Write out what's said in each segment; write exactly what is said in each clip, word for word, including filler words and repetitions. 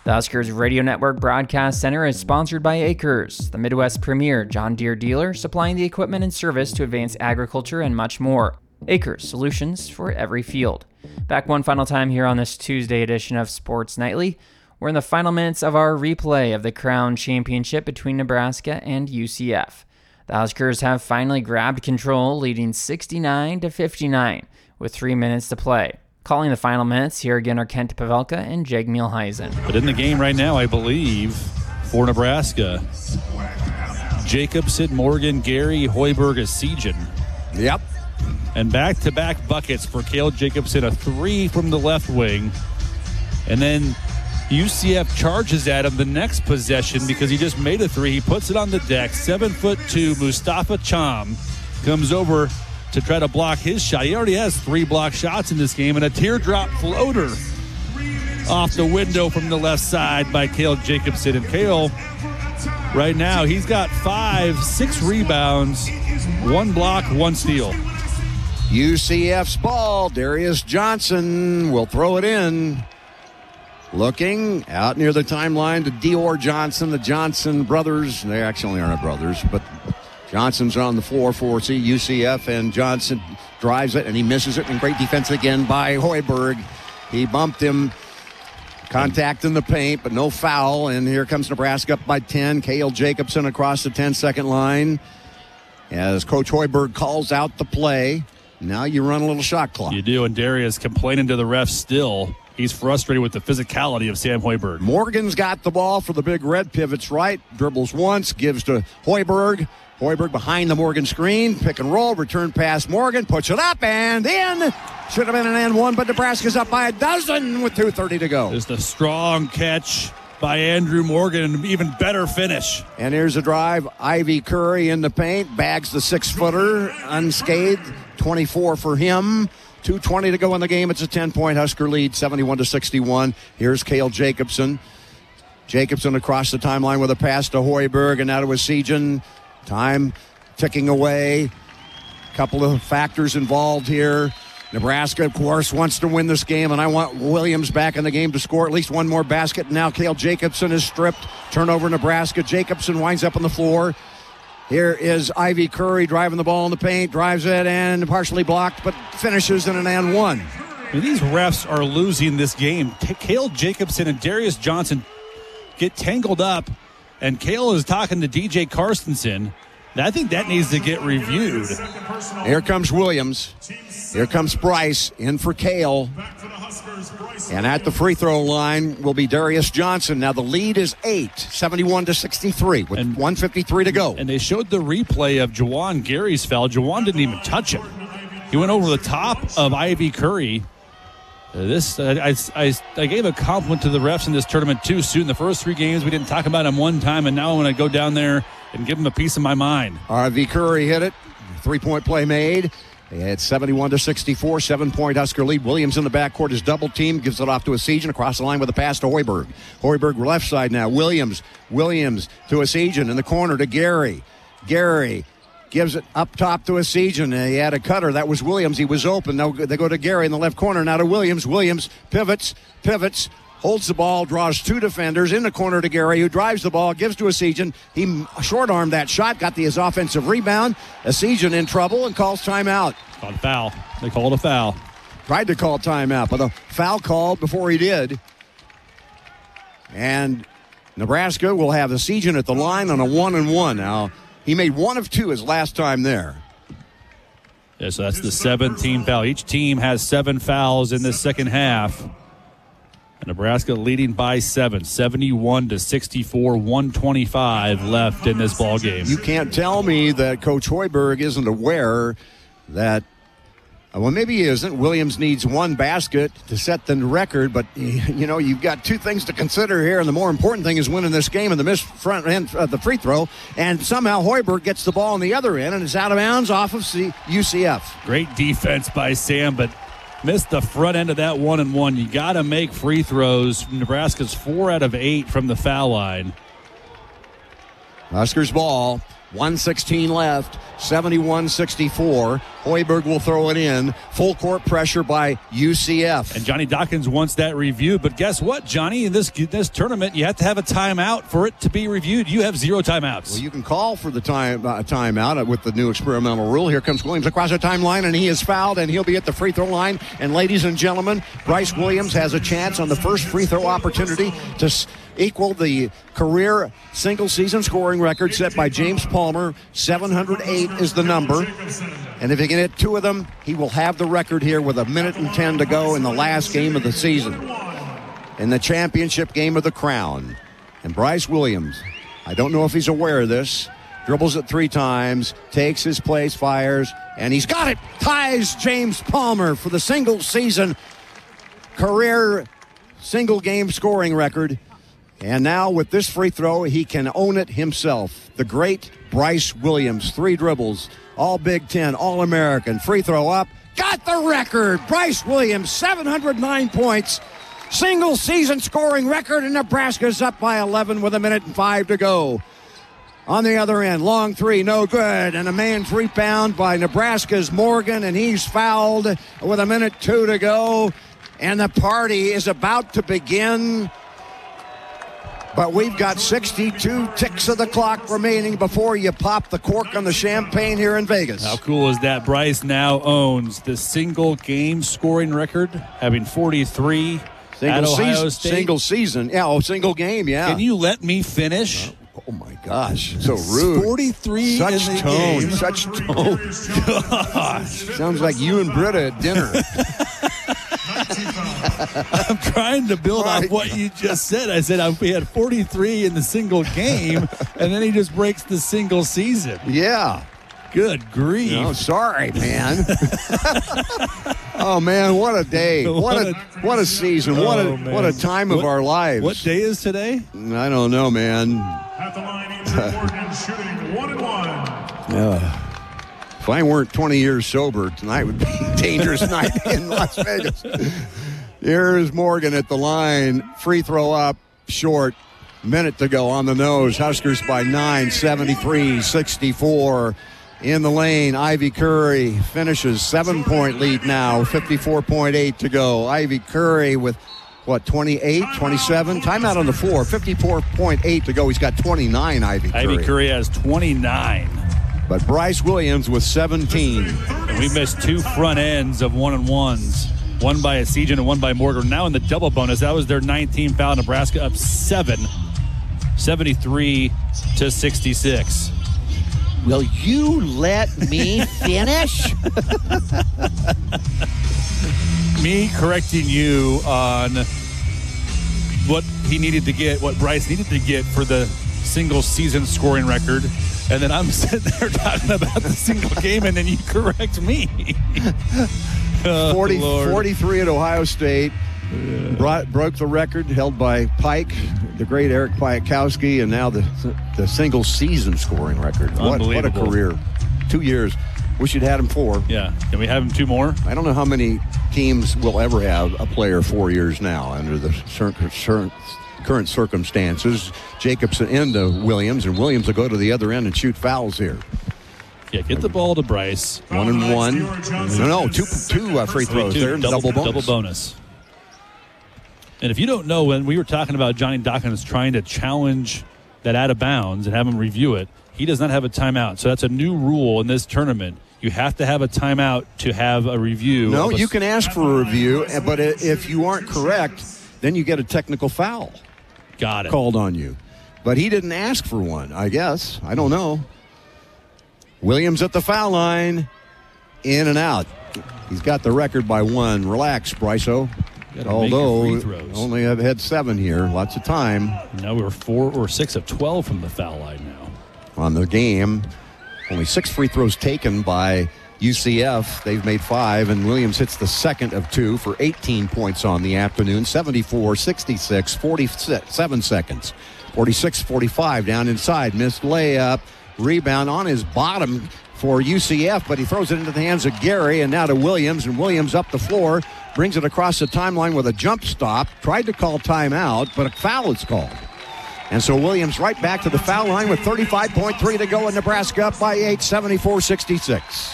The Huskers Radio Network Broadcast Center is sponsored by Acres, the Midwest premier John Deere dealer supplying the equipment and service to advance agriculture and much more. Acres, solutions for every field. Back one final time here on this Tuesday edition of Sports Nightly. We're in the final minutes of our replay of the Crown Championship between Nebraska and U C F. The Huskers have finally grabbed control, leading sixty-nine to fifty-nine with three minutes to play. Calling the final minutes, here again are Kent Pavelka and Jake Mielheisen. But in the game right now, I believe, for Nebraska, Jacobson, Morgan, Gary, Hoiberg, Essegian. Yep. And back-to-back buckets for Cale Jacobson, a three from the left wing. And then U C F charges at him the next possession because he just made a three. He puts it on the deck. Seven foot two, Mustafa Cham comes over to try to block his shot. He already has three block shots in this game, and a teardrop floater off the window from the left side by Cale Jacobson. And Cale, right now, he's got five, six rebounds, one block, one steal. U C F's ball. Darius Johnson will throw it in. Looking out near the timeline to Dior Johnson, the Johnson brothers. They actually aren't brothers, but Johnson's on the floor for U C F, and Johnson drives it, and he misses it. And great defense again by Hoiberg. He bumped him, contact in the paint, but no foul. And here comes Nebraska up by ten. Cale Jacobson across the ten-second line as Coach Hoiberg calls out the play. Now you run a little shot clock. You do, and Darius complaining to the refs still. He's frustrated with the physicality of Sam Hoiberg. Morgan's got the ball for the Big Red, pivots right, dribbles once, gives to Hoiberg. Hoiberg behind the Morgan screen, pick and roll, return pass Morgan, puts it up and in. Should have been an and one, but Nebraska's up by a dozen with two thirty to go. There's the strong catch by Andrew Morgan, and an even better finish. And here's a drive. Ivy Curry in the paint, bags the six-footer, unscathed, twenty-four for him. two twenty to go in the game. It's a ten-point Husker lead, seventy-one to sixty-one. Here's Cale Jacobson. Jacobson across the timeline with a pass to Hoiberg, and now to Essegian. Time ticking away. Couple of factors involved here. Nebraska, of course, wants to win this game, and I want Williams back in the game to score at least one more basket. Now Cale Jacobson is stripped. Turnover Nebraska. Jacobson winds up on the floor. Here is Ivy Curry driving the ball in the paint, drives it and partially blocked, but finishes in an and one. I mean, these refs are losing this game. Cale Jacobson and Darius Johnson get tangled up, and Cale is talking to D J Carstensen. I think that needs to get reviewed. Here comes Williams. Here comes Bryce in for Cale. And at the free throw line will be Darius Johnson. Now the lead is eight, seventy-one to sixty-three with and, one fifty-three to go. And they showed the replay of Juwan Gary's foul. Juwan didn't even touch him. He went over the top of Ivy Curry. Uh, this uh, I, I, I gave a compliment to the refs in this tournament too soon. The first three games we didn't talk about them one time, and now I'm going to go down there and give them a piece of my mind. Ivy Curry hit it. Three-point play made. It's seventy-one to sixty-four, seven-point Husker lead. Williams in the backcourt is double teamed, gives it off to Essegian across the line with a pass to Hoiberg. Hoiberg left side now. Williams, Williams to Essegian in the corner to Gary. Gary gives it up top to Essegian. He had a cutter. That was Williams. He was open. Now they go to Gary in the left corner. Now to Williams. Williams pivots, pivots, holds the ball, draws two defenders in the corner to Gary, who drives the ball, gives to Essegian. He short-armed that shot, got the, his offensive rebound. Essegian in trouble and calls timeout. Called a foul. They called a foul. Tried to call timeout, but a foul called before he did. And Nebraska will have Essegian at the line on a one and one. Now, he made one of two his last time there. Yeah, so that's the seventh team foul. Each team has seven fouls in this second half. And Nebraska leading by seven, seventy-one to sixty-four, one twenty-five left in this ball game. You can't tell me that Coach Hoiberg isn't aware that, well, maybe he isn't. Williams needs one basket to set the record, but, you know, you've got two things to consider here, and the more important thing is winning this game and the missed front end of the free throw, and somehow Hoiberg gets the ball on the other end, and it's out of bounds off of C- U C F. Great defense by Sam, but missed the front end of that one and one. You got to make free throws. Nebraska's four out of eight from the foul line. Huskers ball. one sixteen left, seventy-one sixty-four. Hoiberg will throw it in. Full court pressure by U C F. And Johnny Dawkins wants that reviewed. But guess what, Johnny? In this this tournament, you have to have a timeout for it to be reviewed. You have zero timeouts. Well, you can call for the time uh, timeout with the new experimental rule. Here comes Williams across the timeline, and he is fouled, and he'll be at the free throw line. And ladies and gentlemen, Bryce Williams has a chance on the first free throw opportunity to s- equal the career single-season scoring record set by James Palmer. seven hundred eight is the number. And if he can hit two of them, he will have the record here with a minute and ten to go in the last game of the season, in the championship game of the crown. And Bryce Williams, I don't know if he's aware of this, dribbles it three times, takes his place, fires, and he's got it. Ties James Palmer for the single-season career single-game scoring record. And now with this free throw, he can own it himself. The great Bryce Williams, three dribbles, all Big Ten, all American, free throw up, got the record. Bryce Williams, seven hundred nine points, single season scoring record, and Nebraska's up by eleven with a minute and five to go. On the other end, long three, no good, and a man's rebound by Nebraska's Morgan, and he's fouled with a minute two to go, and the party is about to begin. But we've got sixty-two ticks of the clock remaining before you pop the cork on the champagne here in Vegas. How cool is that? Bryce now owns the single game scoring record, having forty-three single at Ohio season, State. Single season. Yeah, oh, single game, yeah. Can you let me finish? Oh, oh my gosh, so rude. forty-three Such in the tone, game. such tone. Gosh. Sounds like you and Britta at dinner. I'm trying to build My off what God. you just said. I said uh, we had forty-three in the single game, and then he just breaks the single season. Yeah. Good grief. Oh, sorry, man. Oh, man, what a day. What a what a season. What Oh, a man. what a time of What- our lives. What day is today? I don't know, man. At the line, Andrew Morgan shooting one and one. Uh, if I weren't twenty years sober, tonight would be a dangerous night in Las Vegas. Here's Morgan at the line. Free throw up, short. Minute to go on the nose. Huskers by nine, seventy-three sixty-four. In the lane, Ivy Curry finishes seven-point lead now, fifty-four point eight to go. Ivy Curry with, what, twenty-eight, twenty-seven? Timeout on the floor, fifty-four point eight to go. He's got twenty-nine, Ivy Curry. Ivy Curry has twenty-nine. But Bryce Williams with seventeen. And we missed two front ends of one-and-ones. One by Asijan and one by Morgan. Now in the double bonus, that was their nineteenth foul. Nebraska up seven, seventy-three to sixty-six. Will you let me finish? Me correcting you on what he needed to get, what Bryce needed to get for the single season scoring record. And then I'm sitting there talking about the single game, and then you correct me. Oh, forty, Lord. forty-three at Ohio State. Brought, broke the record held by Pike, the great Eric Piakowski, and now the the single season scoring record. What, what a Unbelievable. career. Two years. Wish you'd had him four. Yeah. Can we have him two more? I don't know how many teams will ever have a player four years now under the cir- cir- current circumstances. Jacobson into Williams, and Williams will go to the other end and shoot fouls here. Yeah, get the ball to Bryce. One and one. No, no, two, two uh, free throws Two, there. double, Double bonus. double bonus. And if you don't know, when we were talking about Johnny Dawkins trying to challenge that out of bounds and have him review it, he does not have a timeout. So that's a new rule in this tournament. You have to have a timeout to have a review. No, of a- you can ask for a review, but i- if you aren't correct, then you get a technical foul Got it. called on you. But he didn't ask for one, I guess. I don't know. Williams at the foul line. In and out. He's got the record by one. Relax, Bryso. Gotta make your Although free throws. only have had seven here. Lots of time Now we're four or six of twelve from the foul line now. on the game. Only six free throws taken by U C F. They've made five, and Williams hits the second of two for eighteen points on the afternoon. seventy-four sixty-six, forty-seven seconds. forty-six forty-five down inside. Missed layup. Rebound on his bottom for U C F, but he throws it into the hands of Gary, and now to Williams, and Williams up the floor, brings it across the timeline with a jump stop. Tried to call timeout, but a foul is called. And so Williams right back to the foul line with thirty-five point three to go, in Nebraska up by eight, seventy-four sixty-six.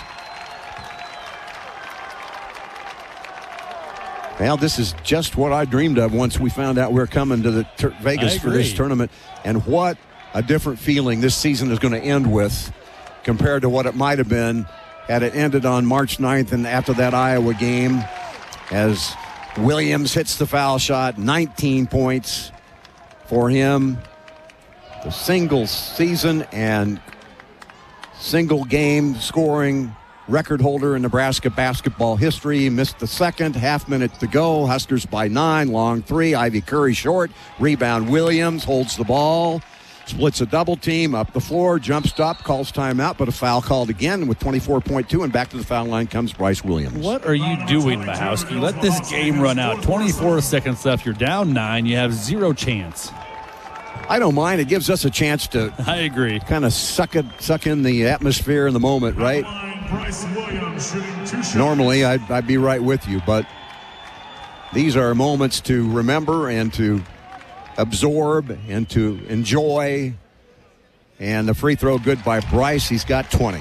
Well, this is just what I dreamed of once we found out we we're coming to the ter- Vegas for this tournament. And what a different feeling this season is going to end with compared to what it might have been had it ended on March ninth and after that Iowa game, as Williams hits the foul shot. nineteen points for him. The single season and single game scoring record holder in Nebraska basketball history. Missed the second, half minute to go. Huskers by nine, long three. Ivy Curry short. Rebound Williams, holds the ball. Splits a double team up the floor, jumps up, calls timeout, but a foul called again with twenty-four point two, and back to the foul line comes Bryce Williams. What are you doing, Mahowski? Let this game run out. twenty-four seconds left. You're down nine. You have zero chance. I don't mind. It gives us a chance to I agree. kind of suck it, suck in the atmosphere in the moment, right? Bryce Williams shooting two shots. Normally, I'd, I'd be right with you, but these are moments to remember and to absorb and to enjoy. And the free throw good by Bryce. He's got twenty.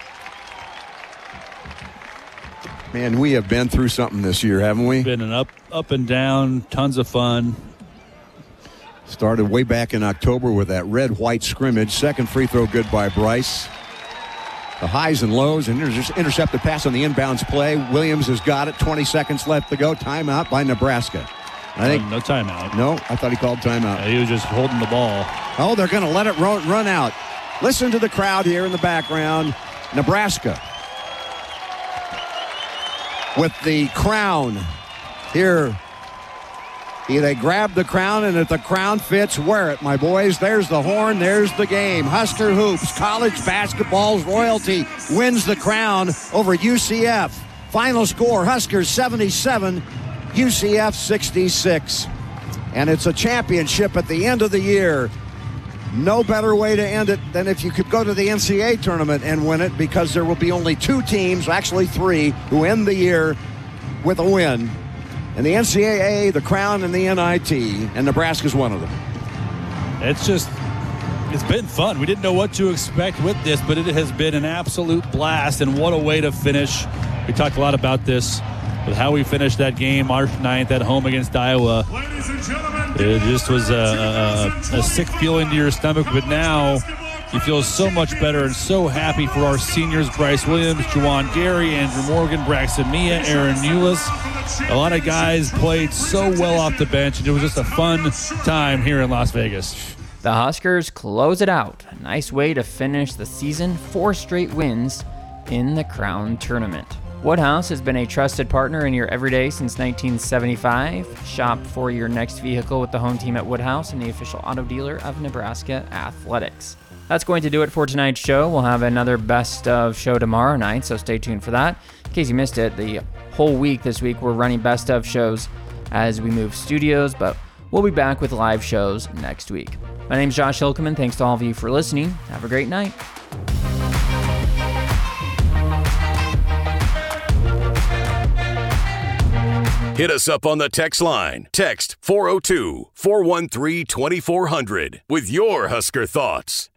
Man, we have been through something this year, haven't we? Been an up, up and down, tons of fun. Started way back in October with that red-white scrimmage. Second free throw good by Bryce. The highs and lows, and there's just intercepted pass on the inbounds play. Williams has got it. twenty seconds left to go. Timeout by Nebraska. I think no, no timeout. No, I thought he called timeout. Yeah, he was just holding the ball. Oh, they're going to let it run, run out. Listen to the crowd here in the background. Nebraska with the crown here. They grab the crown, and if the crown fits, wear it, my boys. There's the horn. There's the game. Husker Hoops, college basketball's royalty, wins the crown over U C F. Final score, Huskers seventy-seven, U C F sixty-six. And it's a championship at the end of the year. No better way to end it than if you could go to the N C double A tournament and win it, because there will be only two teams, actually three, who end the year with a win. And the N C double A, the Crown, and the N I T, and Nebraska's one of them. It's just, it's been fun. We didn't know what to expect with this, but it has been an absolute blast, and what a way to finish. We talked a lot about this, with how we finished that game March ninth at home against Iowa. Ladies and gentlemen, It just was a, a, a sick feeling to your stomach, but now you feel so much better and so happy for our seniors, Bryce Williams, Juwan Gary, Andrew Morgan, Braxton Mia, Aaron Eulis. A lot of guys played so well off the bench, and it was just a fun time here in Las Vegas. The Huskers close it out. A nice way to finish the season. Four straight wins in the Crown Tournament. Woodhouse has been a trusted partner in your everyday since nineteen seventy-five. Shop for your next vehicle with the home team at Woodhouse and the official auto dealer of Nebraska Athletics. That's going to do it for tonight's show. We'll have another best of show tomorrow night, so stay tuned for that. In case you missed it, the whole week this week we're running best of shows as we move studios, but we'll be back with live shows next week. My name's Josh Hilkeman. Thanks to all of you for listening. Have a great night. Hit us up on the text line. Text four oh two, four one three, two four zero zero with your Husker thoughts.